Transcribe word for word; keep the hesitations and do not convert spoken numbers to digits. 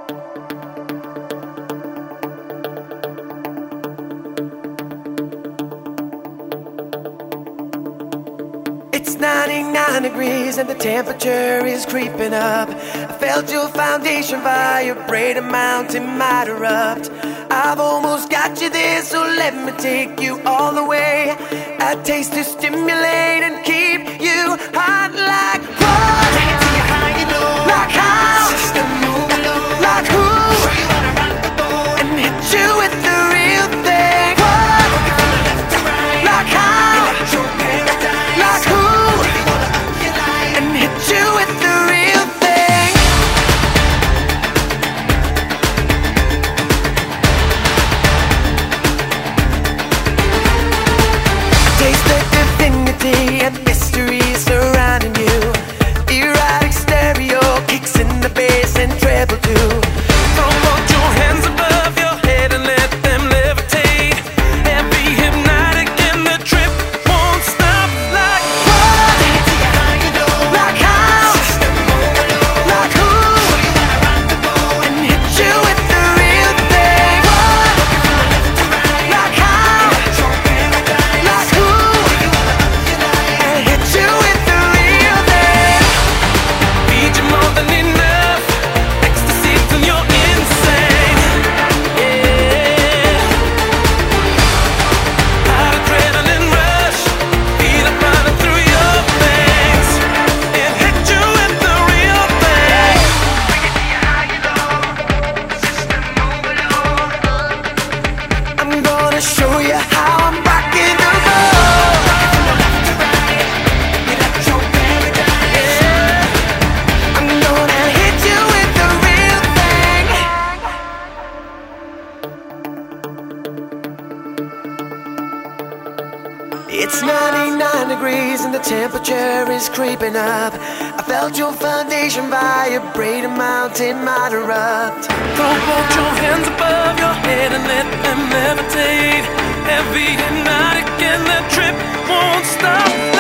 It's ninety-nine degrees and the temperature is creeping up. I felt your foundation vibrate, a mountain might erupt. I've almost got you there, so let me take you all the way. A taste to stimulate and keep you hot like what? Like how? Like who? And hit you with the real thing. What? Like how? Like who? And hit you with the real thing. Taste the divinity and mystery surrounding you. Erotic stereo kicks in the bass and treble too. Throw both your hands above your head and let them levitate. Heavy, hypnotic, and the trip won't stop. Like what? Like how? Like who? And hit you with the real thing. What? Like how? Like who? And hit you with the real thing. feed you more than enough. Ecstasy till you're insane. Yeah. Hot adrenaline rush. Feel it running through your veins. And hit you with the real thing. I'm gonna show you how I'm rocking the road. I'm gonna hit you with the real thing. It's ninety-nine degrees and the temperature is creeping up. I felt your foundation vibrate, a mountain might erupt. Throw both your hands above your head and let them levitate. Heavy, hypnotic, and the trip won't stop.